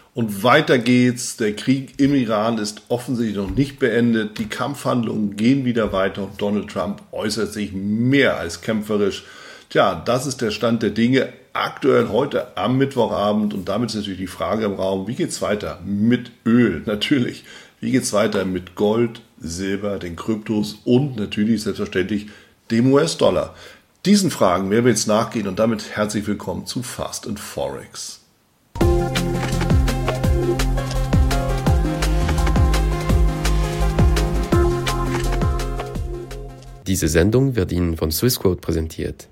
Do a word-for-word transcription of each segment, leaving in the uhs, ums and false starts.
Und weiter geht's. Der Krieg im Iran ist offensichtlich noch nicht beendet. Die Kampfhandlungen gehen wieder weiter und Donald Trump äußert sich mehr als kämpferisch. Tja, das ist der Stand der Dinge aktuell heute am Mittwochabend. Und damit ist natürlich die Frage im Raum, wie geht's weiter mit Öl? Natürlich. Wie geht's weiter mit Gold, Silber, den Kryptos und natürlich selbstverständlich dem U S-Dollar? Diesen Fragen werden wir jetzt nachgehen und damit herzlich willkommen zu Fast and Forex. Diese Sendung wird Ihnen von Swissquote präsentiert.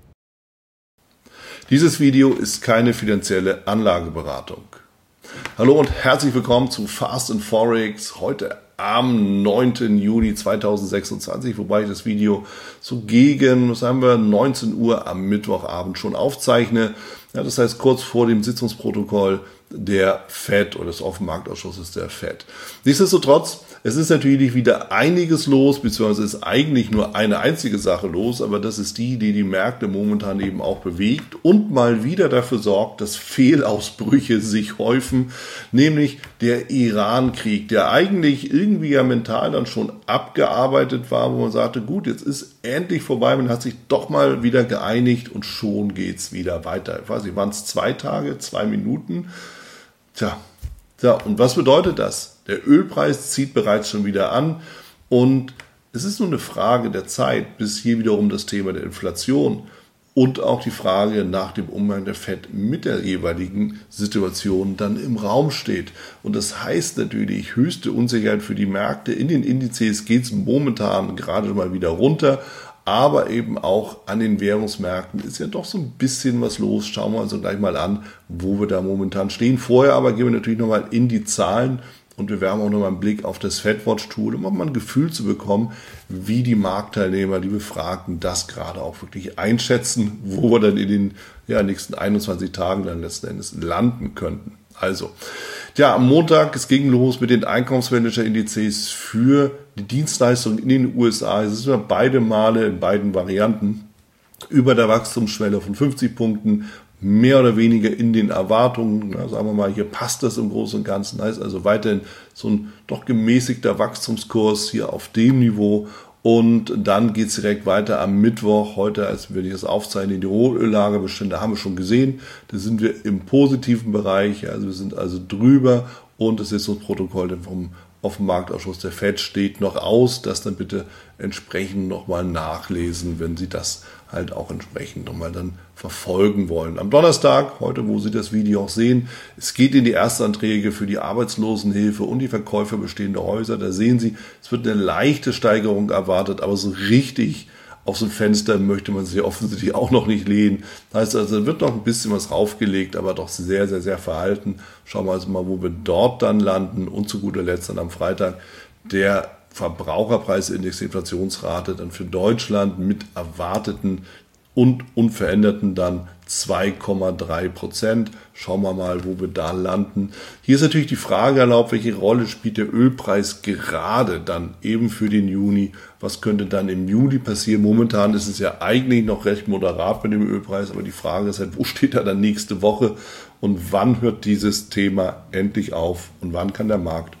Dieses Video ist keine finanzielle Anlageberatung. Hallo und herzlich willkommen zu Fast and Forex heute am neunten Juli zweitausendsechsundzwanzig, wobei ich das Video so gegen, was haben wir, neunzehn Uhr am Mittwochabend schon aufzeichne. Ja, das heißt kurz vor dem Sitzungsprotokoll der Fed oder des Offenmarktausschusses der Fed. Nichtsdestotrotz, es ist natürlich wieder einiges los, beziehungsweise ist eigentlich nur eine einzige Sache los, aber das ist die, die die Märkte momentan eben auch bewegt und mal wieder dafür sorgt, dass Fehlausbrüche sich häufen, nämlich der Iran-Krieg, der eigentlich irgendwie ja mental dann schon abgearbeitet war, wo man sagte, gut, jetzt ist endlich vorbei, man hat sich doch mal wieder geeinigt und schon geht's wieder weiter. Ich weiß nicht, waren es zwei Tage, zwei Minuten? Tja, ja, und was bedeutet das? Der Ölpreis zieht bereits schon wieder an und es ist nur eine Frage der Zeit, bis hier wiederum das Thema der Inflation und auch die Frage nach dem Umgang der Fed mit der jeweiligen Situation dann im Raum steht. Und das heißt natürlich höchste Unsicherheit für die Märkte. In den Indizes geht es momentan gerade mal wieder runter. Aber eben auch an den Währungsmärkten ist ja doch so ein bisschen was los. Schauen wir uns also gleich mal an, wo wir da momentan stehen. Vorher aber gehen wir natürlich nochmal in die Zahlen und wir werfen auch nochmal einen Blick auf das FedWatch-Tool, um auch mal ein Gefühl zu bekommen, wie die Marktteilnehmer, die Befragten, das gerade auch wirklich einschätzen, wo wir dann in den ja, nächsten einundzwanzig Tagen dann letzten Endes landen könnten. Also, ja, am Montag, es ging los mit den Einkommensmanager-Indizes für die Dienstleistungen in den U S A. Es sind beide Male in beiden Varianten über der Wachstumsschwelle von fünfzig Punkten, mehr oder weniger in den Erwartungen. Na, sagen wir mal, hier passt das im Großen und Ganzen. Heißt also weiterhin so ein doch gemäßigter Wachstumskurs hier auf dem Niveau. Und dann geht es direkt weiter am Mittwoch, heute, als wir das aufzeichnen, die Rohöllagerbestände haben wir schon gesehen. Da sind wir im positiven Bereich, also wir sind also drüber und das Sitzungsprotokoll vom Offenmarktausschuss der Fed steht noch aus. Das dann bitte entsprechend nochmal nachlesen, wenn Sie das halt auch entsprechend nochmal dann verfolgen wollen. Am Donnerstag, heute, wo Sie das Video auch sehen, es geht in die Erstanträge für die Arbeitslosenhilfe und die Verkäufe bestehender Häuser. Da sehen Sie, es wird eine leichte Steigerung erwartet, aber so richtig aus dem Fenster möchte man sich offensichtlich auch noch nicht lehnen. Das heißt also, da wird noch ein bisschen was raufgelegt, aber doch sehr, sehr, sehr verhalten. Schauen wir also mal, wo wir dort dann landen. Und zu guter Letzt dann am Freitag der Verbraucherpreisindex, die Inflationsrate dann für Deutschland mit erwarteten und unveränderten dann zwei Komma drei Prozent. Schauen wir mal, wo wir da landen. Hier ist natürlich die Frage erlaubt, welche Rolle spielt der Ölpreis gerade dann eben für den Juni? Was könnte dann im Juli passieren? Momentan ist es ja eigentlich noch recht moderat mit dem Ölpreis, aber die Frage ist halt, wo steht er dann nächste Woche und wann hört dieses Thema endlich auf und wann kann der Markt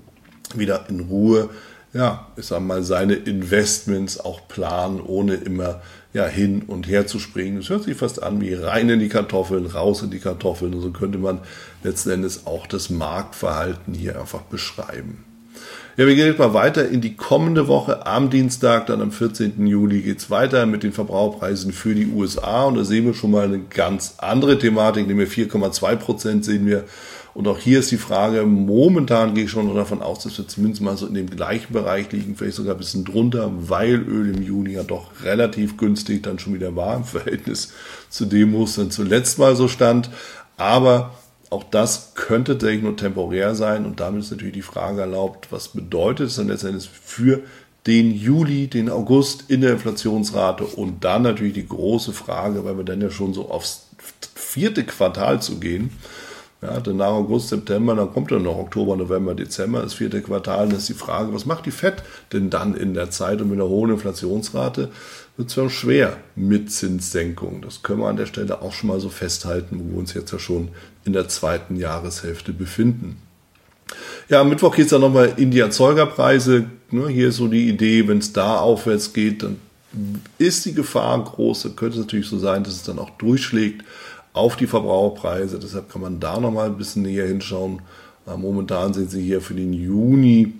wieder in Ruhe, ja, ich sag mal, seine Investments auch planen, ohne immer ja, hin und her zu springen. Das hört sich fast an wie rein in die Kartoffeln, raus in die Kartoffeln. Und so könnte man letzten Endes auch das Marktverhalten hier einfach beschreiben. Ja, wir gehen jetzt mal weiter in die kommende Woche. Am Dienstag, dann am vierzehnten Juli, geht es weiter mit den Verbraucherpreisen für die U S A. Und da sehen wir schon mal eine ganz andere Thematik, nämlich vier Komma zwei Prozent sehen wir. Und auch hier ist die Frage, momentan gehe ich schon davon aus, dass wir zumindest mal so in dem gleichen Bereich liegen, vielleicht sogar ein bisschen drunter, weil Öl im Juni ja doch relativ günstig dann schon wieder war im Verhältnis zu dem, wo es dann zuletzt mal so stand. Aber auch das könnte tatsächlich nur temporär sein und damit ist natürlich die Frage erlaubt, was bedeutet es dann letztendlich für den Juli, den August in der Inflationsrate und dann natürlich die große Frage, weil wir dann ja schon so aufs vierte Quartal zu gehen. Ja, denn nach August, September, dann kommt dann noch Oktober, November, Dezember, das vierte Quartal. Und das ist die Frage, was macht die Fed denn dann in der Zeit? Und mit einer hohen Inflationsrate wird es dann schwer mit Zinssenkung. Das können wir an der Stelle auch schon mal so festhalten, wo wir uns jetzt ja schon in der zweiten Jahreshälfte befinden. Ja, am Mittwoch geht es dann nochmal in die Erzeugerpreise. Hier ist so die Idee, wenn es da aufwärts geht, dann ist die Gefahr groß. Dann könnte es natürlich so sein, dass es dann auch durchschlägt auf die Verbraucherpreise. Deshalb kann man da nochmal ein bisschen näher hinschauen. Momentan sehen Sie hier für den Juni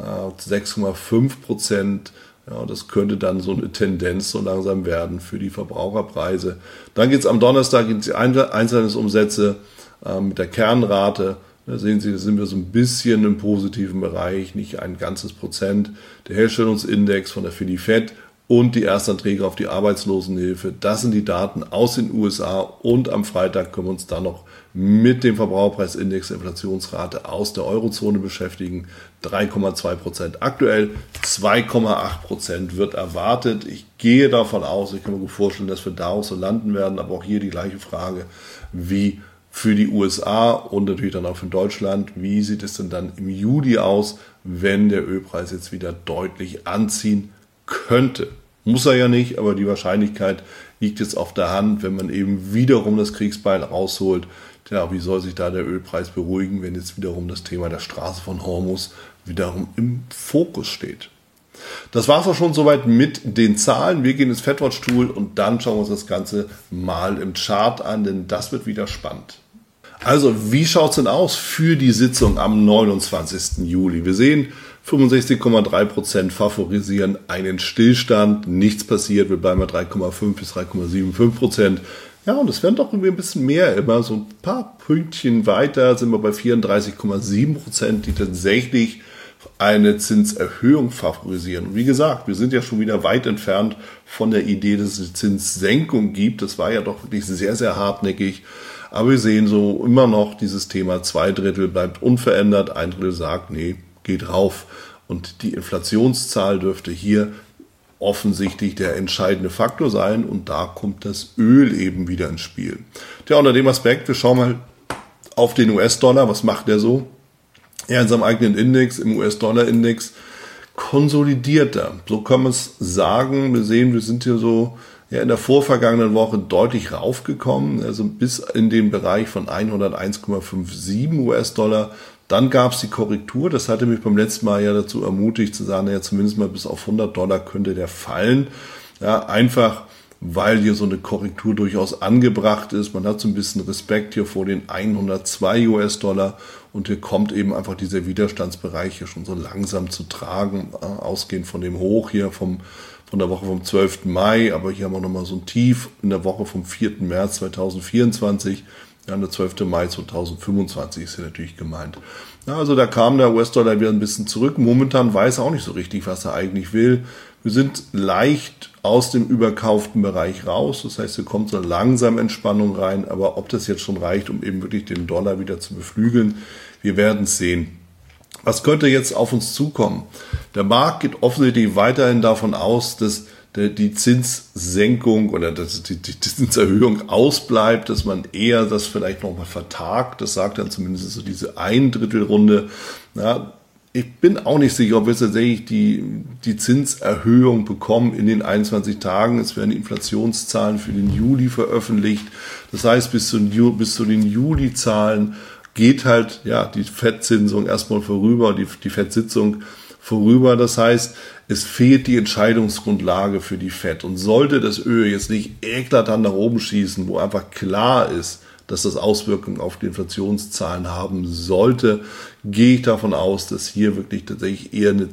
sechs Komma fünf Prozent. Ja, das könnte dann so eine Tendenz so langsam werden für die Verbraucherpreise. Dann geht es am Donnerstag in die Einzelhandelsumsätze äh, mit der Kernrate. Da sehen Sie, da sind wir so ein bisschen im positiven Bereich, nicht ein ganzes Prozent. Der Herstellungsindex von der Fed und die Erstanträge auf die Arbeitslosenhilfe, das sind die Daten aus den U S A. Und am Freitag können wir uns dann noch mit dem Verbraucherpreisindex der Inflationsrate aus der Eurozone beschäftigen. drei Komma zwei Prozent aktuell, zwei Komma acht Prozent wird erwartet. Ich gehe davon aus, ich kann mir gut vorstellen, dass wir da auch so landen werden, aber auch hier die gleiche Frage wie für die U S A und natürlich dann auch für Deutschland. Wie sieht es denn dann im Juli aus, wenn der Ölpreis jetzt wieder deutlich anziehen könnte? Muss er ja nicht, aber die Wahrscheinlichkeit liegt jetzt auf der Hand, wenn man eben wiederum das Kriegsbeil rausholt. Tja, wie soll sich da der Ölpreis beruhigen, wenn jetzt wiederum das Thema der Straße von Hormuz wiederum im Fokus steht? Das war es auch schon soweit mit den Zahlen. Wir gehen ins FedWatch-Tool und dann schauen wir uns das Ganze mal im Chart an, denn das wird wieder spannend. Also, wie schaut es denn aus für die Sitzung am neunundzwanzigsten Juli? Wir sehen, fünfundsechzig Komma drei Prozent favorisieren einen Stillstand. Nichts passiert, wir bleiben bei drei Komma fünf bis drei Komma fünfundsiebzig Prozent. Ja, und es werden doch irgendwie ein bisschen mehr, immer so ein paar Pünktchen weiter, sind wir bei vierunddreißig Komma sieben Prozent, die tatsächlich eine Zinserhöhung favorisieren. Und wie gesagt, wir sind ja schon wieder weit entfernt von der Idee, dass es eine Zinssenkung gibt. Das war ja doch wirklich sehr, sehr hartnäckig. Aber wir sehen so immer noch dieses Thema, zwei Drittel bleibt unverändert, ein Drittel sagt, nee, geht rauf. Und die Inflationszahl dürfte hier offensichtlich der entscheidende Faktor sein. Und da kommt das Öl eben wieder ins Spiel. Ja, unter dem Aspekt, wir schauen mal auf den U S-Dollar. Was macht der so? Ja, in seinem eigenen Index, im U S-Dollar-Index, konsolidiert er. So kann man es sagen. Wir sehen, wir sind hier so ja, in der vorvergangenen Woche deutlich raufgekommen, also bis in den Bereich von hunderteins Komma siebenundfünfzig U S-Dollar. Dann gab es die Korrektur. Das hatte mich beim letzten Mal ja dazu ermutigt, zu sagen, ja, zumindest mal bis auf hundert Dollar könnte der fallen. Ja, einfach, weil hier so eine Korrektur durchaus angebracht ist. Man hat so ein bisschen Respekt hier vor den hundertzwei U S-Dollar und hier kommt eben einfach dieser Widerstandsbereich hier schon so langsam zu tragen, ausgehend von dem Hoch hier vom, von der Woche vom zwölften Mai. Aber hier haben wir nochmal so ein Tief in der Woche vom vierten März zweitausendvierundzwanzig. Ja, der zwölfte Mai zweitausendfünfundzwanzig ist hier natürlich gemeint. Ja, also da kam der U S-Dollar wieder ein bisschen zurück. Momentan weiß er auch nicht so richtig, was er eigentlich will. Wir sind leicht aus dem überkauften Bereich raus. Das heißt, hier kommt so langsam Entspannung rein. Aber ob das jetzt schon reicht, um eben wirklich den Dollar wieder zu beflügeln, wir werden es sehen. Was könnte jetzt auf uns zukommen? Der Markt geht offensichtlich weiterhin davon aus, dass die Zinssenkung oder dass die Zinserhöhung ausbleibt, dass man eher das vielleicht nochmal vertagt. Das sagt dann zumindest so diese Ein-Drittel-Runde. Ja, ich bin auch nicht sicher, ob wir tatsächlich die, die Zinserhöhung bekommen in den einundzwanzig Tagen. Es werden die Inflationszahlen für den Juli veröffentlicht. Das heißt, bis zu, bis zu den Juli-Zahlen geht halt ja die Fed-Zinsung erstmal vorüber, die, die Fed-Sitzung vorüber. Das heißt, es fehlt die Entscheidungsgrundlage für die Fed. Und sollte das Öl jetzt nicht eklatant nach oben schießen, wo einfach klar ist, dass das Auswirkungen auf die Inflationszahlen haben sollte, gehe ich davon aus, dass hier wirklich tatsächlich eher eine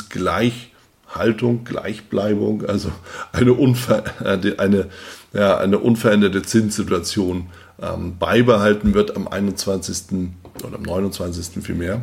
Zinsgleichhaltung, Gleichbleibung, also eine, unver eine, ja, eine unveränderte Zinssituation ähm, beibehalten wird am einundzwanzigsten oder am neunundzwanzigsten vielmehr.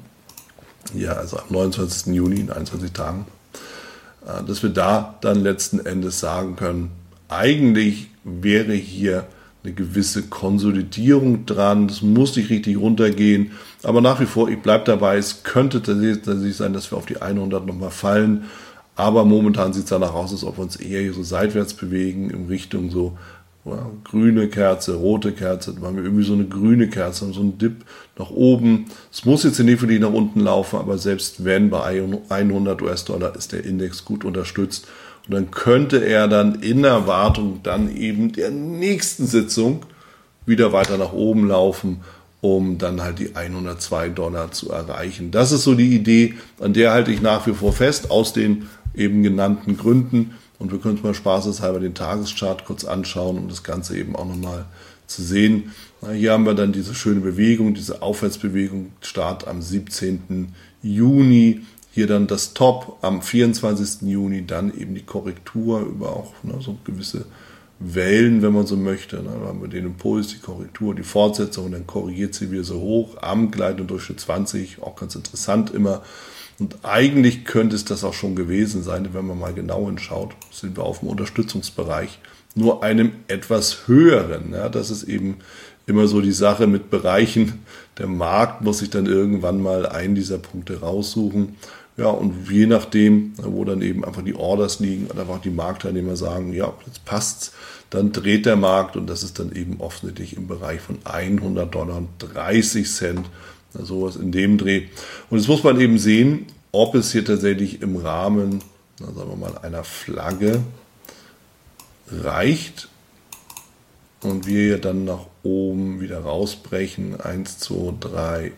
Ja, also am neunundzwanzigsten Juni in einundzwanzig Tagen. Äh, dass wir da dann letzten Endes sagen können, eigentlich wäre hier eine gewisse Konsolidierung dran. Das muss nicht richtig runtergehen. Aber nach wie vor, ich bleibe dabei, es könnte tatsächlich sein, dass wir auf die hundert nochmal fallen. Aber momentan sieht es danach aus, als ob wir uns eher so seitwärts bewegen in Richtung so Ja, grüne Kerze, rote Kerze, dann haben wir irgendwie so eine grüne Kerze, so einen Dip nach oben. Es muss jetzt nicht wirklich nach unten laufen, aber selbst wenn bei hundert US-Dollar ist der Index gut unterstützt. Und dann könnte er dann in Erwartung dann eben der nächsten Sitzung wieder weiter nach oben laufen, um dann halt die hundertzwei Dollar zu erreichen. Das ist so die Idee, an der halte ich nach wie vor fest, aus den eben genannten Gründen. Und wir können uns mal spaßeshalber den Tageschart kurz anschauen, um das Ganze eben auch nochmal zu sehen. Na, hier haben wir dann diese schöne Bewegung, diese Aufwärtsbewegung, Start am siebzehnten Juni. Hier dann das Top am vierundzwanzigsten Juni, dann eben die Korrektur über auch ne, so gewisse Wellen, wenn man so möchte. Dann haben wir den Impuls, die Korrektur, die Fortsetzung und dann korrigiert sie wieder so hoch am Gleit- und Durchschnitt zwanzig, auch ganz interessant immer. Und eigentlich könnte es das auch schon gewesen sein, wenn man mal genau hinschaut, sind wir auf dem Unterstützungsbereich, nur einem etwas höheren. Ja, das ist eben immer so die Sache mit Bereichen. Der Markt muss sich dann irgendwann mal einen dieser Punkte raussuchen. Ja, und je nachdem, wo dann eben einfach die Orders liegen und einfach die Marktteilnehmer sagen, ja, jetzt passt's, dann dreht der Markt und das ist dann eben offensichtlich im Bereich von hundert Dollar und dreißig Cent. Sowas in dem Dreh. Und jetzt muss man eben sehen, ob es hier tatsächlich im Rahmen, na, sagen wir mal, einer Flagge reicht und wir hier dann nach oben wieder rausbrechen. eins, zwei, drei,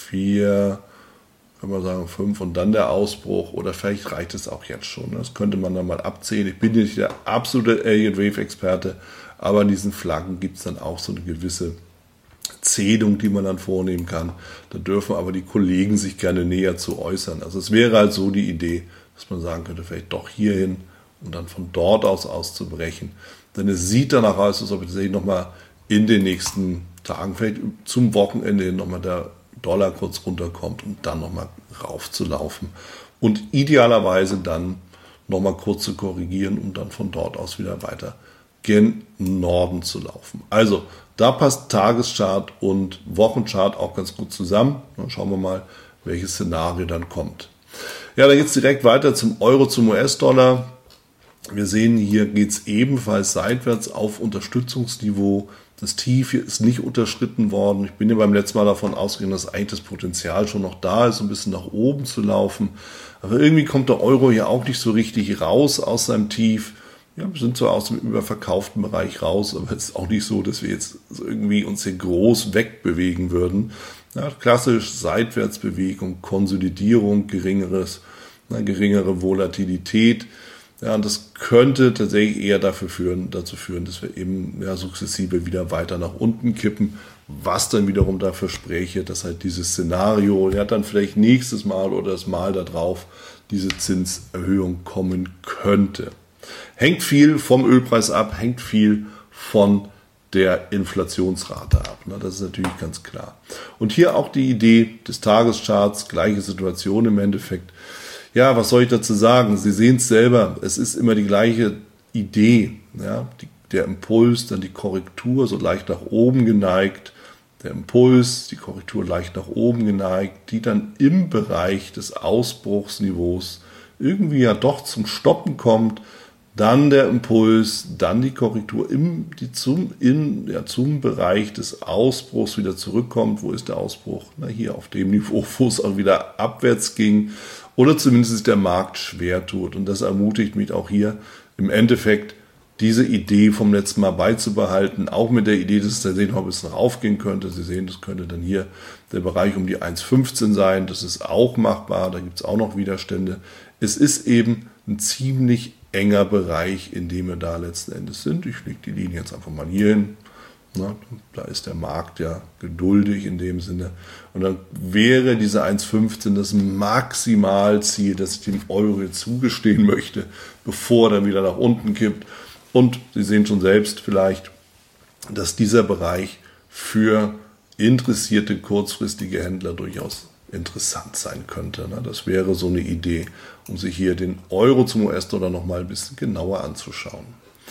vier, können wir sagen fünf und dann der Ausbruch oder vielleicht reicht es auch jetzt schon. Das könnte man dann mal abzählen. Ich bin nicht der absolute Elliott Wave Experte, aber in diesen Flaggen gibt es dann auch so eine gewisse Zählung, die man dann vornehmen kann. Da dürfen aber die Kollegen sich gerne näher zu äußern. Also es wäre halt so die Idee, dass man sagen könnte, vielleicht doch hierhin und dann von dort aus auszubrechen. Denn es sieht danach aus, als ob tatsächlich nochmal in den nächsten Tagen, vielleicht zum Wochenende hin nochmal der Dollar kurz runterkommt und dann nochmal raufzulaufen. Und idealerweise dann nochmal kurz zu korrigieren, um dann von dort aus wieder weiter gen Norden zu laufen. Also da passt Tageschart und Wochenchart auch ganz gut zusammen. Dann schauen wir mal, welches Szenario dann kommt. Ja, dann geht es direkt weiter zum Euro, zum U S-Dollar. Wir sehen, hier geht es ebenfalls seitwärts auf Unterstützungsniveau. Das Tief hier ist nicht unterschritten worden. Ich bin ja beim letzten Mal davon ausgegangen, dass eigentlich das Potenzial schon noch da ist, ein bisschen nach oben zu laufen. Aber irgendwie kommt der Euro hier auch nicht so richtig raus aus seinem Tief. Ja, wir sind zwar aus dem überverkauften Bereich raus, aber es ist auch nicht so, dass wir jetzt irgendwie uns hier groß wegbewegen würden. Ja, klassisch Seitwärtsbewegung, Konsolidierung, geringeres, eine geringere Volatilität. Ja, und das könnte tatsächlich eher dafür führen, dazu führen, dass wir eben ja, sukzessive wieder weiter nach unten kippen, was dann wiederum dafür spräche, dass halt dieses Szenario, ja, dann vielleicht nächstes Mal oder das Mal darauf diese Zinserhöhung kommen könnte. Hängt viel vom Ölpreis ab, hängt viel von der Inflationsrate ab. Das ist natürlich ganz klar. Und hier auch die Idee des Tagescharts, gleiche Situation im Endeffekt. Ja, was soll ich dazu sagen? Sie sehen es selber, es ist immer die gleiche Idee. Ja? Die, der Impuls, dann die Korrektur so leicht nach oben geneigt. Der Impuls, die Korrektur leicht nach oben geneigt, die dann im Bereich des Ausbruchsniveaus irgendwie ja doch zum Stoppen kommt. Dann der Impuls, dann die Korrektur im, die zum, in, ja, zum Bereich des Ausbruchs wieder zurückkommt. Wo ist der Ausbruch? Na, hier auf dem Niveau, wo es auch wieder abwärts ging oder zumindest der Markt schwer tut. Und das ermutigt mich auch hier im Endeffekt, diese Idee vom letzten Mal beizubehalten, auch mit der Idee, dass es tatsächlich noch ein bisschen raufgehen könnte. Sie sehen, das könnte dann hier der Bereich um die eins Komma fünfzehn sein. Das ist auch machbar, da gibt es auch noch Widerstände. Es ist eben ein ziemlich enger Bereich, in dem wir da letzten Endes sind. Ich lege die Linie jetzt einfach mal hier hin. Na, da ist der Markt ja geduldig in dem Sinne. Und dann wäre diese eins Komma fünfzehn das Maximalziel, das ich dem Euro jetzt zugestehen möchte, bevor er dann wieder nach unten kippt. Und Sie sehen schon selbst vielleicht, dass dieser Bereich für interessierte kurzfristige Händler durchaus interessant sein könnte. Das wäre so eine Idee, um sich hier den Euro zum U S-Dollar nochmal ein bisschen genauer anzuschauen.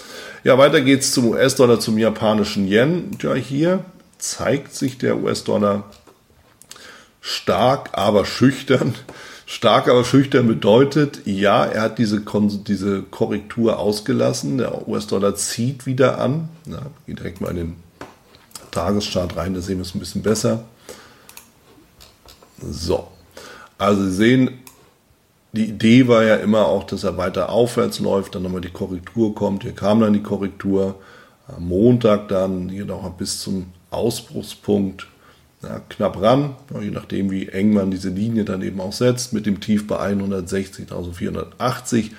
Ja, weiter geht's zum U S-Dollar, zum japanischen Yen. Ja, hier zeigt sich der U S-Dollar stark, aber schüchtern. Stark, aber schüchtern bedeutet, ja, er hat diese, diese Korrektur ausgelassen. Der U S-Dollar zieht wieder an. Ja, geh direkt mal in den Tageschart rein, da sehen wir es ein bisschen besser. So, also Sie sehen, die Idee war ja immer auch, dass er weiter aufwärts läuft, dann nochmal die Korrektur kommt. Hier kam dann die Korrektur, am Montag dann hier noch bis zum Ausbruchspunkt, ja, knapp ran, je nachdem wie eng man diese Linie dann eben auch setzt, mit dem Tief bei hundertsechzigtausendvierhundertachtzig.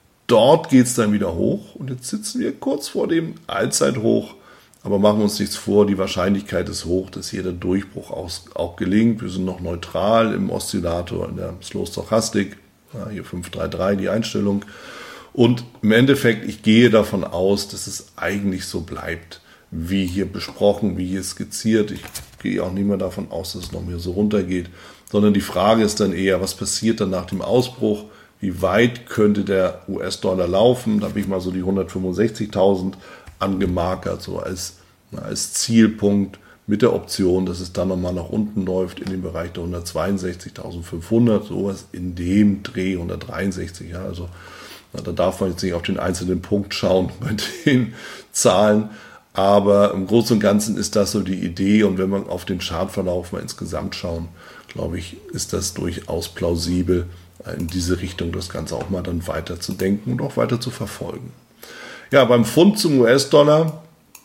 Dort geht es dann wieder hoch und jetzt sitzen wir kurz vor dem Allzeithoch, aber machen wir uns nichts vor, die Wahrscheinlichkeit ist hoch, dass hier der Durchbruch auch gelingt. Wir sind noch neutral im Oszillator, in der Slow Stochastik, ja, hier fünf drei drei die Einstellung. Und im Endeffekt, ich gehe davon aus, dass es eigentlich so bleibt, wie hier besprochen, wie hier skizziert. Ich gehe auch nicht mehr davon aus, dass es noch mehr so runtergeht, sondern die Frage ist dann eher, was passiert dann nach dem Ausbruch? Wie weit könnte der U S-Dollar laufen? Da habe ich mal so die hundertfünfundsechzigtausend angemarkert, so als, als Zielpunkt mit der Option, dass es dann nochmal nach unten läuft in den Bereich der hundertzweiundsechzigtausendfünfhundert, sowas in dem Dreh, hundertdreiundsechzig, ja, also da darf man jetzt nicht auf den einzelnen Punkt schauen bei den Zahlen, aber im Großen und Ganzen ist das so die Idee und wenn man auf den Chartverlauf mal insgesamt schauen, glaube ich, ist das durchaus plausibel, in diese Richtung das Ganze auch mal dann weiter zu denken und auch weiter zu verfolgen. Ja, beim Pfund zum U S-Dollar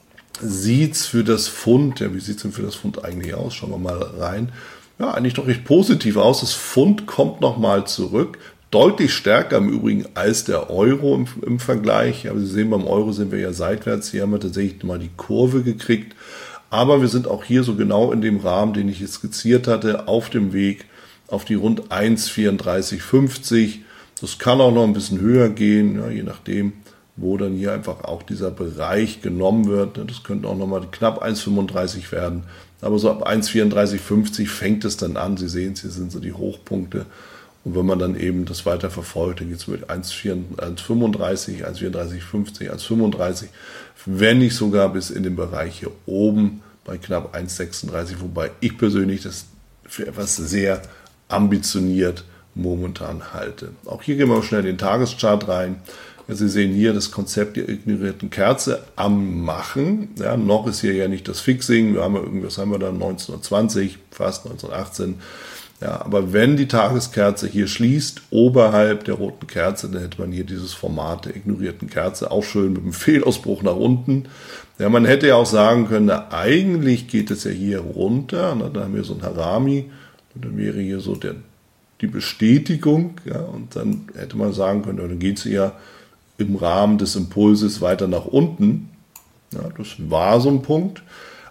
sieht es für das Pfund, ja, wie sieht es denn für das Pfund eigentlich aus? Schauen wir mal rein. Ja, eigentlich doch recht positiv aus. Das Pfund kommt nochmal zurück. Deutlich stärker im Übrigen als der Euro im, im Vergleich. Aber Sie sehen, beim Euro sind wir ja seitwärts. Hier haben wir tatsächlich mal die Kurve gekriegt. Aber wir sind auch hier so genau in dem Rahmen, den ich jetzt skizziert hatte, auf dem Weg auf die rund eins Komma vierunddreißig fünfzig. Das kann auch noch ein bisschen höher gehen, ja, je nachdem, wo dann hier einfach auch dieser Bereich genommen wird. Das könnte auch nochmal knapp eins Komma fünfunddreißig werden. Aber so ab eins Komma vierunddreißig fünfzig fängt es dann an. Sie sehen es, hier sind so die Hochpunkte. Und wenn man dann eben das weiter verfolgt, dann geht es mit eins Komma fünfunddreißig, eins Komma vierunddreißig fünfzig, eins Komma fünfunddreißig, wenn nicht sogar bis in den Bereich hier oben bei knapp eins Komma sechsunddreißig, wobei ich persönlich das für etwas sehr ambitioniert momentan halte. Auch hier gehen wir schnell in den Tageschart rein. Ja, Sie sehen hier das Konzept der ignorierten Kerze am Machen. Ja, noch ist hier ja nicht das Fixing. Wir haben ja irgendwas haben wir da neunzehnhundertzwanzig, fast neunzehnhundertachtzehn. Ja, aber wenn die Tageskerze hier schließt, oberhalb der roten Kerze, dann hätte man hier dieses Format der ignorierten Kerze, auch schön mit einem Fehlausbruch nach unten. Ja, man hätte ja auch sagen können, na, eigentlich geht es ja hier runter, na, da haben wir so ein Harami, und dann wäre hier so der, die Bestätigung, ja, und dann hätte man sagen können, dann geht es ja im Rahmen des Impulses weiter nach unten. Ja, das war so ein Punkt,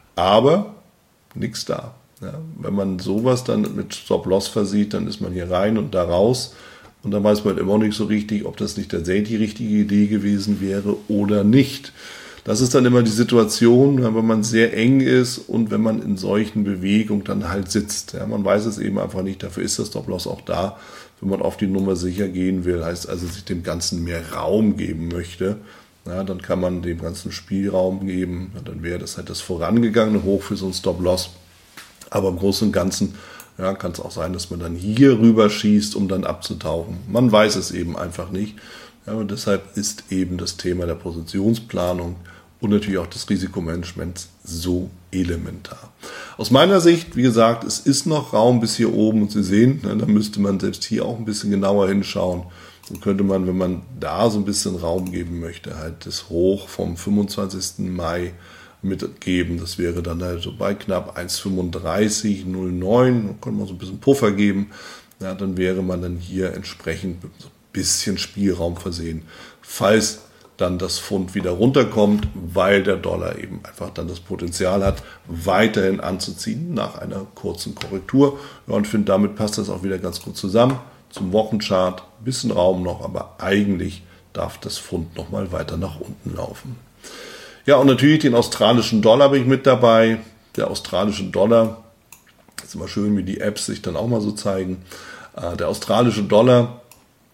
aber nichts da. Ja, wenn man sowas dann mit Stop-Loss versieht, dann ist man hier rein und da raus und dann weiß man immer noch nicht so richtig, ob das nicht tatsächlich die richtige Idee gewesen wäre oder nicht. Das ist dann immer die Situation, wenn man sehr eng ist und wenn man in solchen Bewegungen dann halt sitzt. Ja, man weiß es eben einfach nicht, dafür ist das Stop-Loss auch da, wenn man auf die Nummer sicher gehen will, heißt also sich dem Ganzen mehr Raum geben möchte. Ja, dann kann man dem ganzen Spielraum geben, dann wäre das halt das vorangegangene Hoch für so ein Stop-Loss. Aber im Großen und Ganzen ja, kann es auch sein, dass man dann hier rüber schießt, um dann abzutauchen. Man weiß es eben einfach nicht. Ja, und deshalb ist eben das Thema der Positionsplanung und natürlich auch des Risikomanagements so elementar. Aus meiner Sicht, wie gesagt, es ist noch Raum bis hier oben und Sie sehen, ne, da müsste man selbst hier auch ein bisschen genauer hinschauen. Dann könnte man, wenn man da so ein bisschen Raum geben möchte, halt das Hoch vom fünfundzwanzigsten Mai mitgeben. Das wäre dann halt so bei knapp eins Komma fünfunddreißig null neun. Da könnte man so ein bisschen Puffer geben. Ja, dann wäre man dann hier entsprechend mit so ein bisschen Spielraum versehen, falls dann das Pfund wieder runterkommt, weil der Dollar eben einfach dann das Potenzial hat, weiterhin anzuziehen nach einer kurzen Korrektur. Ja, und ich finde, damit passt das auch wieder ganz gut zusammen. Zum Wochenchart ein bisschen Raum noch, aber eigentlich darf das Pfund nochmal weiter nach unten laufen. Ja, und natürlich den australischen Dollar bin ich mit dabei. Der australische Dollar, ist immer schön, wie die Apps sich dann auch mal so zeigen. Der australische Dollar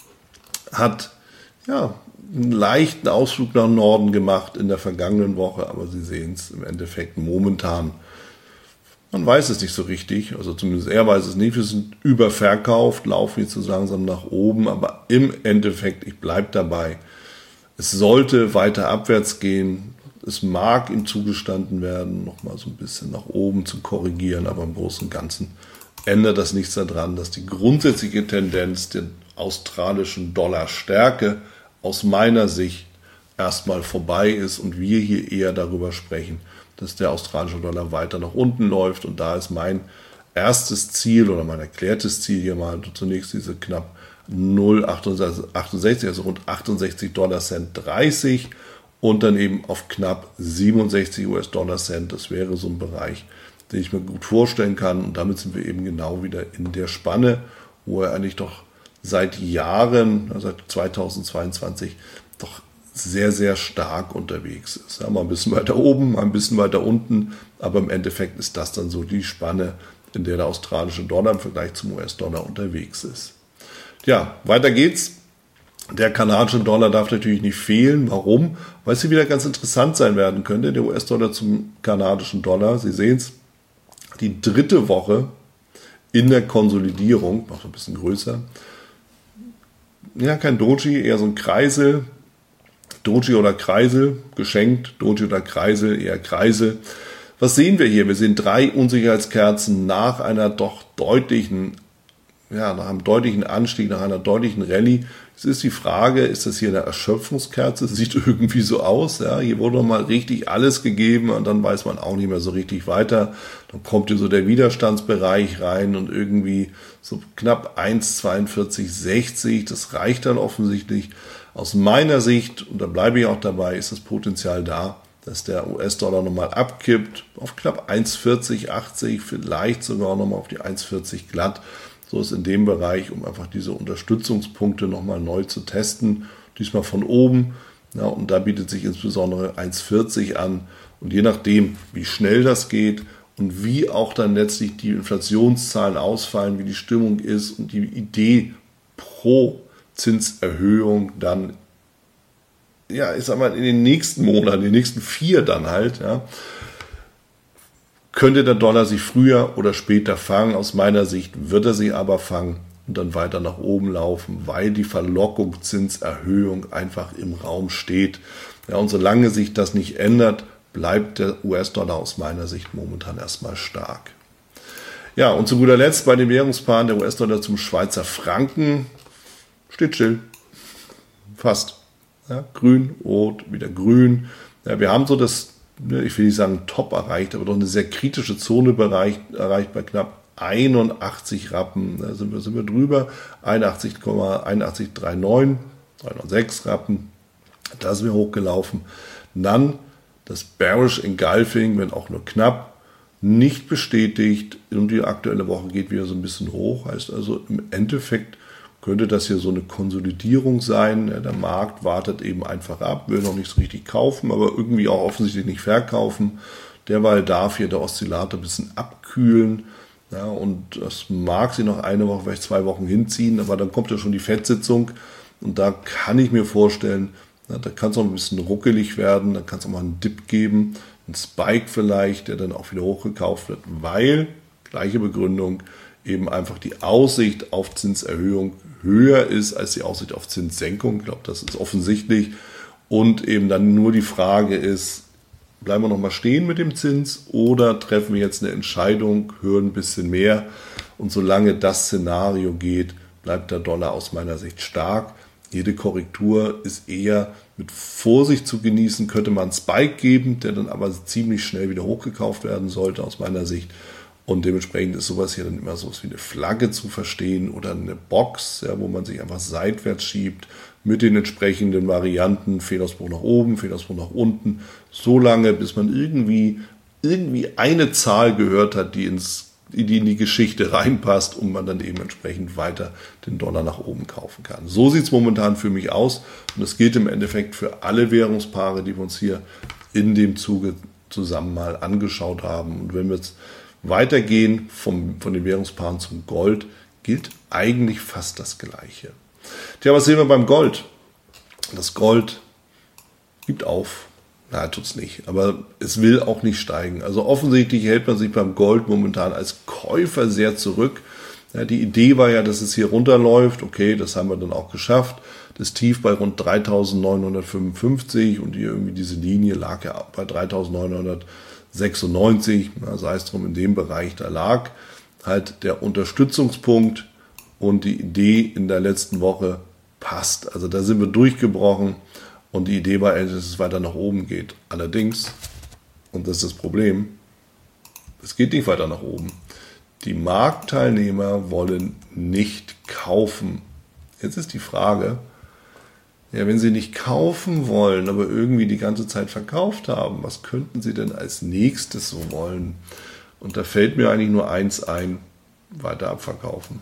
hat ja einen leichten Ausflug nach Norden gemacht in der vergangenen Woche, aber Sie sehen es im Endeffekt momentan Man weiß es nicht so richtig, also zumindest er weiß es nicht. Wir sind überverkauft, laufen jetzt so langsam nach oben, aber im Endeffekt, ich bleibe dabei, es sollte weiter abwärts gehen. Es mag ihm zugestanden werden, nochmal so ein bisschen nach oben zu korrigieren, aber im Großen und Ganzen ändert das nichts daran, dass die grundsätzliche Tendenz der australischen Dollarstärke aus meiner Sicht erstmal vorbei ist und wir hier eher darüber sprechen, dass der australische Dollar weiter nach unten läuft. Und da ist mein erstes Ziel oder mein erklärtes Ziel hier mal zunächst diese knapp null Komma achtundsechzig, also rund achtundsechzig Dollar Cent dreißig und dann eben auf knapp siebenundsechzig US-Dollar Cent. Das wäre so ein Bereich, den ich mir gut vorstellen kann. Und damit sind wir eben genau wieder in der Spanne, wo er eigentlich doch seit Jahren, seit zweitausendzweiundzwanzig, doch sehr, sehr stark unterwegs ist. Ja, mal ein bisschen weiter oben, mal ein bisschen weiter unten, aber im Endeffekt ist das dann so die Spanne, in der der australische Dollar im Vergleich zum U S-Dollar unterwegs ist. Ja, weiter geht's. Der kanadische Dollar darf natürlich nicht fehlen. Warum? Weil es hier wieder ganz interessant sein werden könnte, der U S-Dollar zum kanadischen Dollar. Sie sehen es, die dritte Woche in der Konsolidierung, macht ein bisschen größer. Ja, kein Doji, eher so ein Kreisel. Doji oder Kreisel, geschenkt, Doji oder Kreisel, eher Kreisel. Was sehen wir hier? Wir sehen drei Unsicherheitskerzen nach einer doch deutlichen, ja, nach einem deutlichen Anstieg, nach einer deutlichen Rallye. Es ist die Frage, ist das hier eine Erschöpfungskerze? Sieht irgendwie so aus. Ja? Hier wurde nochmal richtig alles gegeben und dann weiß man auch nicht mehr so richtig weiter. Dann kommt hier so der Widerstandsbereich rein und irgendwie so knapp eins Komma zweiundvierzig sechzig. Das reicht dann offensichtlich. Aus meiner Sicht, und da bleibe ich auch dabei, ist das Potenzial da, dass der U S-Dollar nochmal abkippt auf knapp eins Komma vierzig achtzig, vielleicht sogar nochmal auf die eins Komma vierzig glatt. So ist in dem Bereich, um einfach diese Unterstützungspunkte nochmal neu zu testen. Diesmal von oben. Ja, und da bietet sich insbesondere eins Komma vierzig an. Und je nachdem, wie schnell das geht und wie auch dann letztlich die Inflationszahlen ausfallen, wie die Stimmung ist und die Idee pro Zinserhöhung dann, ja, ich sag mal, in den nächsten Monaten, in den nächsten vier dann halt, ja, könnte der Dollar sich früher oder später fangen. Aus meiner Sicht wird er sich aber fangen und dann weiter nach oben laufen, weil die Verlockung Zinserhöhung einfach im Raum steht. Ja, und solange sich das nicht ändert, bleibt der U S-Dollar aus meiner Sicht momentan erstmal stark. Ja, und zu guter Letzt bei den Währungspaaren der U S-Dollar zum Schweizer Franken steht still. Fast. Ja, grün, rot, wieder grün. Ja, wir haben so das, ich will nicht sagen Top erreicht, aber doch eine sehr kritische Zone erreicht, erreicht bei knapp einundachtzig Rappen. Da sind wir, sind wir drüber. einundachtzig Komma einundachtzig Komma neunundneunzig, dreihundertsechs Rappen. Da sind wir hochgelaufen. Dann das Bearish Engulfing, wenn auch nur knapp, nicht bestätigt. Und die aktuelle Woche geht wieder so ein bisschen hoch. Heißt also im Endeffekt könnte das hier so eine Konsolidierung sein. Der Markt wartet eben einfach ab, will noch nicht so richtig kaufen, aber irgendwie auch offensichtlich nicht verkaufen. Derweil darf hier der Oszillator ein bisschen abkühlen. Ja, und das mag sich noch eine Woche, vielleicht zwei Wochen hinziehen, aber dann kommt ja schon die Fed-Sitzung. Und da kann ich mir vorstellen, ja, da kann es auch ein bisschen ruckelig werden, da kann es auch mal einen Dip geben, einen Spike vielleicht, der dann auch wieder hochgekauft wird, weil, gleiche Begründung, eben einfach die Aussicht auf Zinserhöhung höher ist als die Aussicht auf Zinssenkung. Ich glaube, das ist offensichtlich. Und eben dann nur die Frage ist, bleiben wir noch mal stehen mit dem Zins oder treffen wir jetzt eine Entscheidung, hören ein bisschen mehr. Und solange das Szenario geht, bleibt der Dollar aus meiner Sicht stark. Jede Korrektur ist eher mit Vorsicht zu genießen. Könnte man einen Spike geben, der dann aber ziemlich schnell wieder hochgekauft werden sollte aus meiner Sicht. Und dementsprechend ist sowas hier dann immer so wie eine Flagge zu verstehen oder eine Box, ja, wo man sich einfach seitwärts schiebt mit den entsprechenden Varianten, Fehlausbruch nach oben, Fehlausbruch nach unten, so lange, bis man irgendwie, irgendwie eine Zahl gehört hat, die, ins, die in die Geschichte reinpasst und man dann eben entsprechend weiter den Dollar nach oben kaufen kann. So sieht es momentan für mich aus und das gilt im Endeffekt für alle Währungspaare, die wir uns hier in dem Zuge zusammen mal angeschaut haben. Und wenn wir jetzt weitergehen vom, von den Währungspaaren zum Gold, gilt eigentlich fast das Gleiche. Tja, was sehen wir beim Gold? Das Gold gibt auf. Na, tut's nicht. Aber es will auch nicht steigen. Also offensichtlich hält man sich beim Gold momentan als Käufer sehr zurück. Ja, die Idee war ja, dass es hier runterläuft. Okay, das haben wir dann auch geschafft. Das Tief bei rund dreitausendneunhundertfünfundfünfzig und hier irgendwie diese Linie lag ja bei dreitausendneunhundertsechsundneunzig. Na, sei es drum, in dem Bereich, da lag halt der Unterstützungspunkt und die Idee in der letzten Woche passt. Also da sind wir durchgebrochen und die Idee war, dass es weiter nach oben geht. Allerdings, und das ist das Problem, es geht nicht weiter nach oben. Die Marktteilnehmer wollen nicht kaufen. Jetzt ist die Frage, ja, wenn sie nicht kaufen wollen, aber irgendwie die ganze Zeit verkauft haben, was könnten sie denn als nächstes so wollen? Und da fällt mir eigentlich nur eins ein, weiter abverkaufen.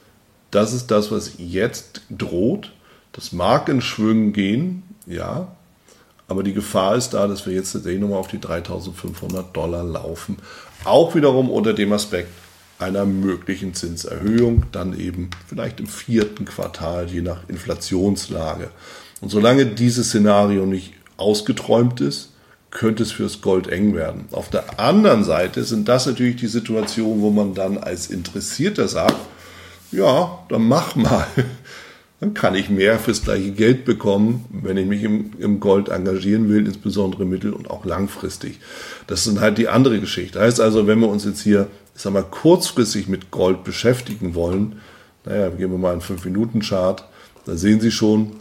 Das ist das, was jetzt droht. Das mag in Schwüngen gehen, ja, aber die Gefahr ist da, dass wir jetzt tatsächlich nochmal auf die dreitausendfünfhundert Dollar laufen. Auch wiederum unter dem Aspekt einer möglichen Zinserhöhung, dann eben vielleicht im vierten Quartal, je nach Inflationslage. Und solange dieses Szenario nicht ausgeträumt ist, könnte es fürs Gold eng werden. Auf der anderen Seite sind das natürlich die Situationen, wo man dann als Interessierter sagt, ja, dann mach mal. Dann kann ich mehr fürs gleiche Geld bekommen, wenn ich mich im, im Gold engagieren will, insbesondere mittel- und auch langfristig. Das ist halt die andere Geschichte. Das heißt also, wenn wir uns jetzt hier, ich sag mal, kurzfristig mit Gold beschäftigen wollen, naja, gehen wir mal einen fünf Minuten Chart, da sehen Sie schon,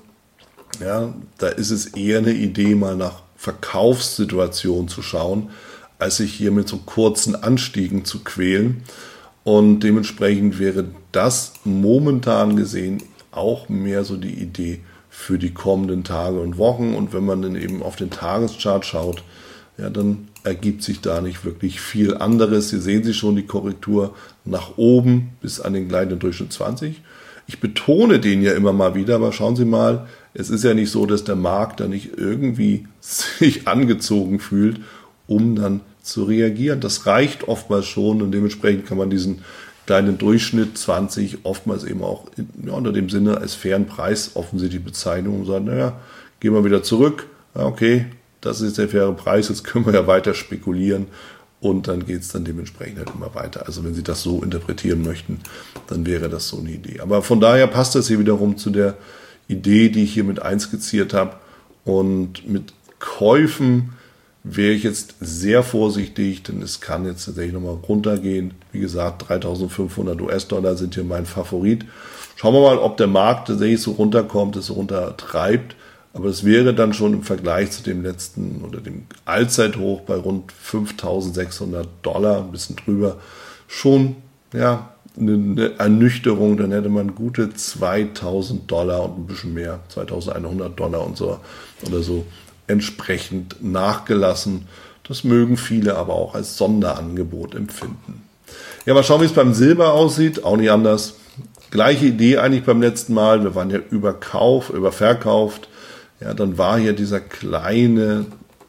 ja, da ist es eher eine Idee, mal nach Verkaufssituationen zu schauen, als sich hier mit so kurzen Anstiegen zu quälen. Und dementsprechend wäre das momentan gesehen auch mehr so die Idee für die kommenden Tage und Wochen. Und wenn man dann eben auf den Tageschart schaut, ja, dann ergibt sich da nicht wirklich viel anderes. Hier sehen Sie schon die Korrektur nach oben bis an den gleitenden Durchschnitt zwanzig. Ich betone den ja immer mal wieder, aber schauen Sie mal, es ist ja nicht so, dass der Markt da nicht irgendwie sich angezogen fühlt, um dann zu reagieren. Das reicht oftmals schon und dementsprechend kann man diesen kleinen Durchschnitt zwanzig oftmals eben auch in, ja, unter dem Sinne als fairen Preis offensichtlich bezeichnen und sagen, naja, gehen wir wieder zurück, ja, okay, das ist der faire Preis, jetzt können wir ja weiter spekulieren und dann geht es dann dementsprechend halt immer weiter. Also wenn Sie das so interpretieren möchten, dann wäre das so eine Idee. Aber von daher passt das hier wiederum zu der Idee, die ich hier mit einskizziert habe und mit Käufen wäre ich jetzt sehr vorsichtig, denn es kann jetzt tatsächlich nochmal runtergehen. Wie gesagt, dreitausendfünfhundert US-Dollar sind hier mein Favorit. Schauen wir mal, ob der Markt tatsächlich so runterkommt, es runtertreibt. Aber es wäre dann schon im Vergleich zu dem letzten oder dem Allzeithoch bei rund fünftausendsechshundert Dollar, ein bisschen drüber, schon ja, eine, eine Ernüchterung. Dann hätte man gute zweitausend Dollar und ein bisschen mehr, zweitausendeinhundert Dollar und so oder so entsprechend nachgelassen. Das mögen viele aber auch als Sonderangebot empfinden. Ja, mal schauen, wie es beim Silber aussieht. Auch nicht anders. Gleiche Idee eigentlich beim letzten Mal. Wir waren ja überkauf, überverkauft. Ja, dann war hier dieser kleine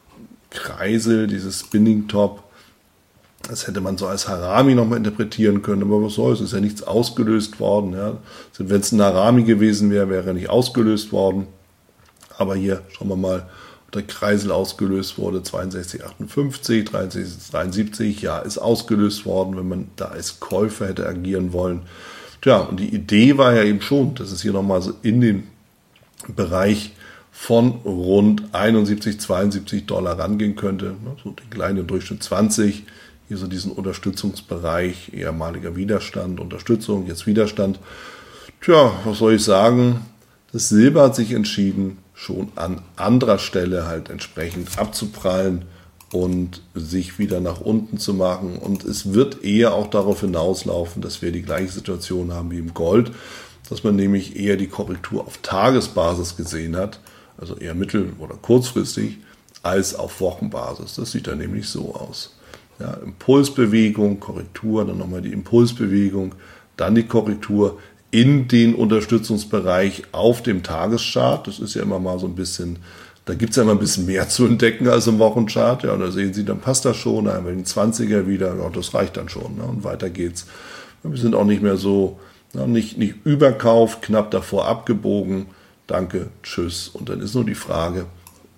Kreisel, dieses Spinning Top. Das hätte man so als Harami nochmal interpretieren können. Aber was soll's, ist ja nichts ausgelöst worden. Ja. Wenn es ein Harami gewesen wäre, wäre er nicht ausgelöst worden. Aber hier, schauen wir mal, der Kreisel ausgelöst wurde, zweiundsechzig achtundfünfzig, dreiundsechzig dreiundsiebzig, ja, ist ausgelöst worden, wenn man da als Käufer hätte agieren wollen. Tja, und die Idee war ja eben schon, dass es hier nochmal so in den Bereich von rund einundsiebzig, zweiundsiebzig Dollar rangehen könnte, so den kleinen Durchschnitt zwanzig, hier so diesen Unterstützungsbereich, ehemaliger Widerstand, Unterstützung, jetzt Widerstand. Tja, was soll ich sagen? Das Silber hat sich entschieden, schon an anderer Stelle halt entsprechend abzuprallen und sich wieder nach unten zu machen. Und es wird eher auch darauf hinauslaufen, dass wir die gleiche Situation haben wie im Gold, dass man nämlich eher die Korrektur auf Tagesbasis gesehen hat, also eher mittel- oder kurzfristig, als auf Wochenbasis. Das sieht dann nämlich so aus. Ja, Impulsbewegung, Korrektur, dann nochmal die Impulsbewegung, dann die Korrektur in den Unterstützungsbereich auf dem Tageschart. Das ist ja immer mal so ein bisschen, da gibt es ja immer ein bisschen mehr zu entdecken als im Wochenchart. Ja, und da sehen Sie, dann passt das schon, dann haben wir den zwanziger wieder, ja, das reicht dann schon. Ne? Und weiter geht's. Wir sind auch nicht mehr so, ja, nicht, nicht Überkauf, knapp davor abgebogen. Danke, tschüss. Und dann ist nur die Frage,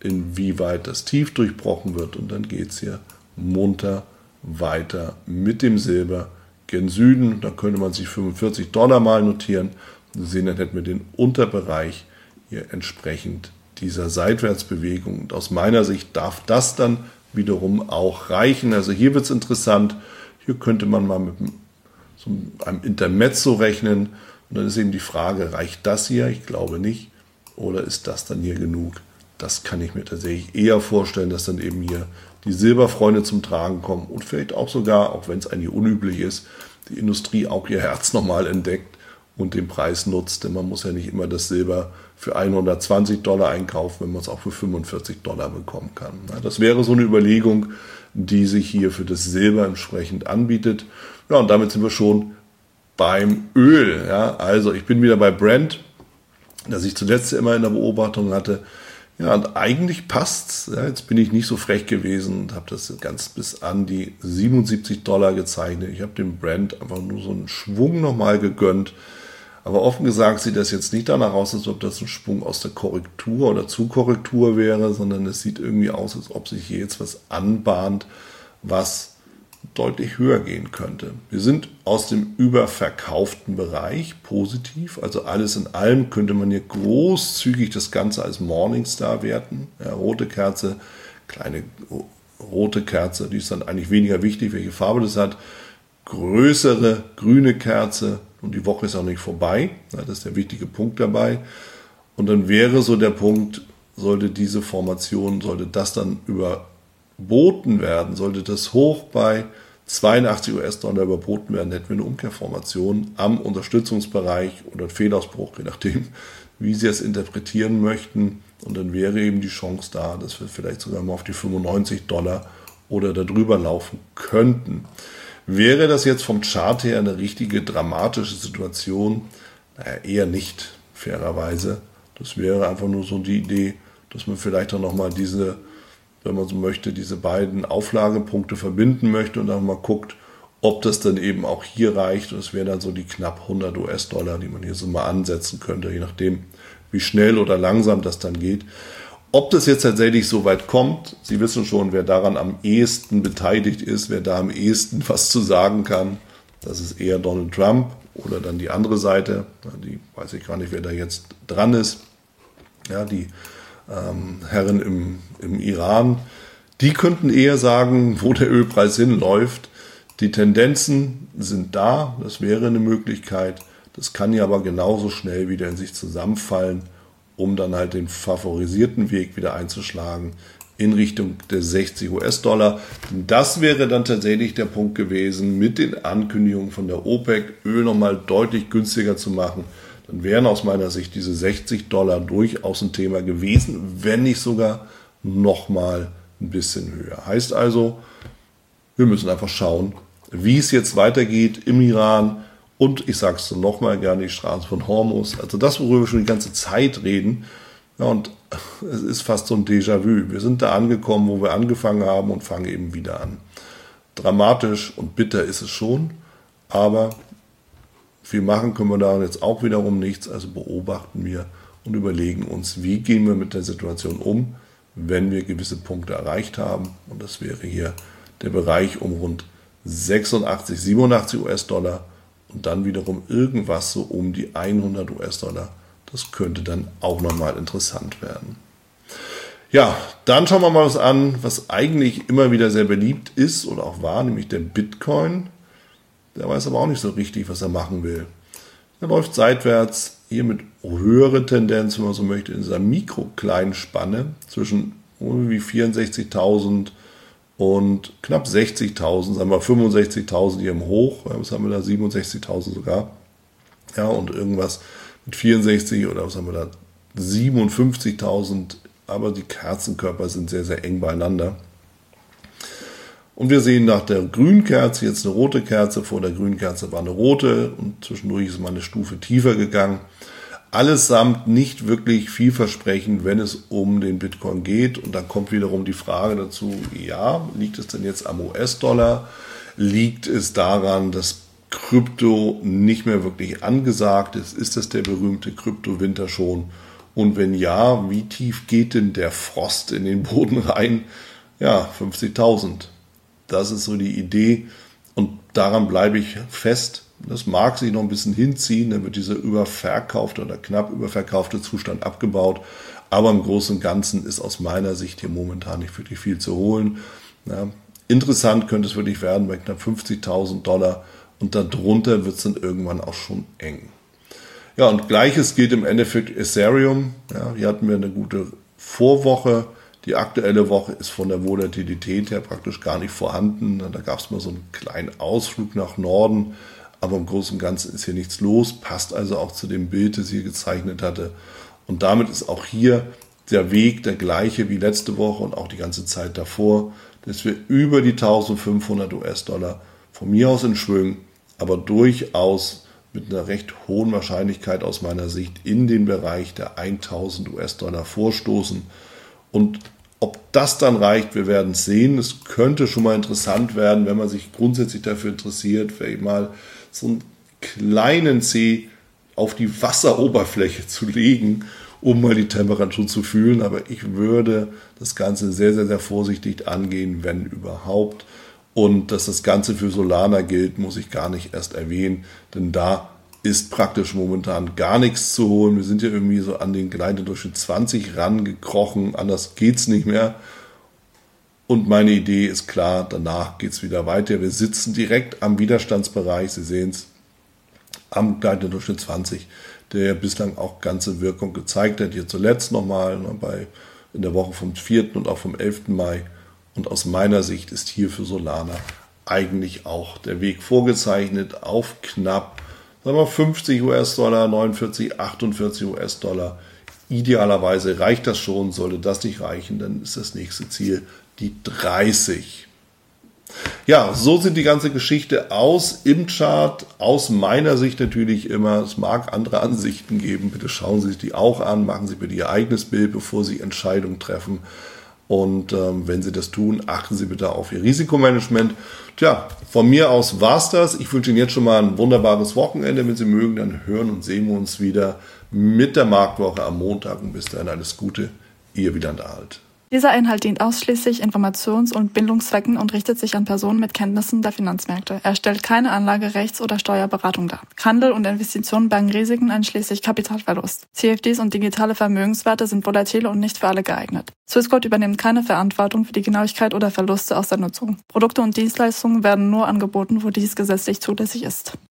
inwieweit das Tief durchbrochen wird. Und dann geht es hier munter weiter mit dem Silber gen Süden. Da könnte man sich fünfundvierzig Dollar mal notieren. Sie sehen, dann hätten wir den Unterbereich hier entsprechend dieser Seitwärtsbewegung. Und aus meiner Sicht darf das dann wiederum auch reichen. Also hier wird es interessant. Hier könnte man mal mit so einem Intermezzo rechnen. Und dann ist eben die Frage, reicht das hier? Ich glaube nicht. Oder ist das dann hier genug? Das kann ich mir tatsächlich eher vorstellen, dass dann eben hier die Silberfreunde zum Tragen kommen und vielleicht auch sogar, auch wenn es eigentlich unüblich ist, die Industrie auch ihr Herz nochmal entdeckt und den Preis nutzt. Denn man muss ja nicht immer das Silber für hundertzwanzig Dollar einkaufen, wenn man es auch für fünfundvierzig Dollar bekommen kann. Das wäre so eine Überlegung, die sich hier für das Silber entsprechend anbietet. Ja, und damit sind wir schon beim Öl. Ja, also ich bin wieder bei Brent, das ich zuletzt immer in der Beobachtung hatte. Ja, und eigentlich passt's. Ja, jetzt bin ich nicht so frech gewesen und habe das ganz bis an die siebenundsiebzig Dollar gezeichnet. Ich habe dem Brent einfach nur so einen Schwung nochmal gegönnt. Aber offen gesagt sieht das jetzt nicht danach aus, als ob das ein Schwung aus der Korrektur oder Zukorrektur wäre, sondern es sieht irgendwie aus, als ob sich hier jetzt was anbahnt, was deutlich höher gehen könnte. Wir sind aus dem überverkauften Bereich positiv, also alles in allem könnte man hier großzügig das Ganze als Morningstar werten. Ja, rote Kerze, kleine rote Kerze, die ist dann eigentlich weniger wichtig, welche Farbe das hat. Größere grüne Kerze und die Woche ist auch nicht vorbei. Ja, das ist der wichtige Punkt dabei. Und dann wäre so der Punkt, sollte diese Formation, sollte das dann überboten werden, sollte das hoch bei zweiundachtzig US-Dollar überboten werden, hätten wir eine Umkehrformation am Unterstützungsbereich oder einen Fehlausbruch, je nachdem, wie Sie es interpretieren möchten. Und dann wäre eben die Chance da, dass wir vielleicht sogar mal auf die fünfundneunzig Dollar oder darüber laufen könnten. Wäre das jetzt vom Chart her eine richtige dramatische Situation? Naja, eher nicht, fairerweise. Das wäre einfach nur so die Idee, dass man vielleicht auch nochmal diese, wenn man so möchte, diese beiden Auflagepunkte verbinden möchte und dann mal guckt, ob das dann eben auch hier reicht. Und das wären dann so die knapp hundert US-Dollar, die man hier so mal ansetzen könnte, je nachdem, wie schnell oder langsam das dann geht. Ob das jetzt tatsächlich so weit kommt, Sie wissen schon, wer daran am ehesten beteiligt ist, wer da am ehesten was zu sagen kann, das ist eher Donald Trump oder dann die andere Seite, die weiß ich gar nicht, wer da jetzt dran ist, ja, die ähm, Herren im, im Iran, die könnten eher sagen, wo der Ölpreis hinläuft. Die Tendenzen sind da, das wäre eine Möglichkeit, das kann ja aber genauso schnell wieder in sich zusammenfallen, um dann halt den favorisierten Weg wieder einzuschlagen in Richtung der sechzig US-Dollar. Das wäre dann tatsächlich der Punkt gewesen, mit den Ankündigungen von der OPEC, Öl nochmal deutlich günstiger zu machen. Dann wären aus meiner Sicht diese sechzig Dollar durchaus ein Thema gewesen, wenn nicht sogar nochmal ein bisschen höher. Heißt also, wir müssen einfach schauen, wie es jetzt weitergeht im Iran. Und ich sage es so nochmal gerne, die Straße von Hormuz. Also das, worüber wir schon die ganze Zeit reden. Ja, und es ist fast so ein Déjà-vu. Wir sind da angekommen, wo wir angefangen haben und fangen eben wieder an. Dramatisch und bitter ist es schon, aber viel machen können wir da jetzt auch wiederum nichts. Also beobachten wir und überlegen uns, wie gehen wir mit der Situation um, wenn wir gewisse Punkte erreicht haben. Und das wäre hier der Bereich um rund sechsundachtzig, siebenundachtzig US-Dollar. Und dann wiederum irgendwas so um die hundert US-Dollar. Das könnte dann auch nochmal interessant werden. Ja, dann schauen wir mal was an, was eigentlich immer wieder sehr beliebt ist oder auch war, nämlich der Bitcoin. Der weiß aber auch nicht so richtig, was er machen will. Er läuft seitwärts, hier mit höherer Tendenz, wenn man so möchte, in dieser mikrokleinen Spanne zwischen irgendwie vierundsechzigtausend und knapp sechzigtausend, sagen wir fünfundsechzigtausend hier im Hoch, was haben wir da, siebenundsechzigtausend sogar, ja, und irgendwas mit vierundsechzig oder was haben wir da, siebenundfünfzigtausend, aber die Kerzenkörper sind sehr, sehr eng beieinander. Und wir sehen nach der grünen Kerze jetzt eine rote Kerze, vor der grünen Kerze war eine rote und zwischendurch ist mal eine Stufe tiefer gegangen. Allesamt nicht wirklich vielversprechend, wenn es um den Bitcoin geht. Und dann kommt wiederum die Frage dazu, ja, liegt es denn jetzt am U S-Dollar? Liegt es daran, dass Krypto nicht mehr wirklich angesagt ist? Ist das der berühmte Kryptowinter schon? Und wenn ja, wie tief geht denn der Frost in den Boden rein? Ja, fünfzigtausend. Das ist so die Idee und daran bleibe ich fest. Das mag sich noch ein bisschen hinziehen, dann wird dieser überverkaufte oder knapp überverkaufte Zustand abgebaut. Aber im Großen und Ganzen ist aus meiner Sicht hier momentan nicht wirklich viel zu holen. Ja, interessant könnte es wirklich werden bei knapp fünfzigtausend Dollar und darunter wird es dann irgendwann auch schon eng. Ja, und Gleiches gilt im Endeffekt Ethereum. Ja, hier hatten wir eine gute Vorwoche. Die aktuelle Woche ist von der Volatilität her praktisch gar nicht vorhanden. Da gab es mal so einen kleinen Ausflug nach Norden, aber im Großen und Ganzen ist hier nichts los. Passt also auch zu dem Bild, das ich hier gezeichnet hatte. Und damit ist auch hier der Weg der gleiche wie letzte Woche und auch die ganze Zeit davor, dass wir über die eintausendfünfhundert US-Dollar von mir aus in Schwung, aber durchaus mit einer recht hohen Wahrscheinlichkeit aus meiner Sicht in den Bereich der tausend US-Dollar vorstoßen. Und ob das dann reicht, wir werden es sehen. Es könnte schon mal interessant werden, wenn man sich grundsätzlich dafür interessiert, vielleicht mal so einen kleinen Zeh auf die Wasseroberfläche zu legen, um mal die Temperatur zu fühlen. Aber ich würde das Ganze sehr, sehr, sehr vorsichtig angehen, wenn überhaupt. Und dass das Ganze für Solana gilt, muss ich gar nicht erst erwähnen, denn da ist praktisch momentan gar nichts zu holen. Wir sind ja irgendwie so an den Gleitendurchschnitt zwanzig rangekrochen, anders geht's nicht mehr. Und meine Idee ist klar, danach geht's wieder weiter. Wir sitzen direkt am Widerstandsbereich, Sie sehen es, am Gleitendurchschnitt zwanzig, der bislang auch ganze Wirkung gezeigt hat. Hier zuletzt nochmal ne, bei, in der Woche vom vierten und auch vom elften Mai. Und aus meiner Sicht ist hier für Solana eigentlich auch der Weg vorgezeichnet auf knapp sagen wir fünfzig US-Dollar, neunundvierzig, achtundvierzig US-Dollar. Idealerweise reicht das schon. Sollte das nicht reichen, dann ist das nächste Ziel die dreißig. Ja, so sieht die ganze Geschichte aus im Chart. Aus meiner Sicht natürlich immer. Es mag andere Ansichten geben. Bitte schauen Sie sich die auch an. Machen Sie bitte Ihr eigenes Bild, bevor Sie Entscheidungen treffen. Und ähm, wenn Sie das tun, achten Sie bitte auf Ihr Risikomanagement. Tja, von mir aus war's das. Ich wünsche Ihnen jetzt schon mal ein wunderbares Wochenende. Wenn Sie mögen, dann hören und sehen wir uns wieder mit der Marktwoche am Montag. Und bis dahin alles Gute. Ihr Wieland Alt. Dieser Inhalt dient ausschließlich Informations- und Bildungszwecken und richtet sich an Personen mit Kenntnissen der Finanzmärkte. Er stellt keine Anlage-, Rechts- oder Steuerberatung dar. Handel und Investitionen bergen Risiken einschließlich Kapitalverlust. C F Ds und digitale Vermögenswerte sind volatile und nicht für alle geeignet. Swissquote übernimmt keine Verantwortung für die Genauigkeit oder Verluste aus der Nutzung. Produkte und Dienstleistungen werden nur angeboten, wo dies gesetzlich zulässig ist.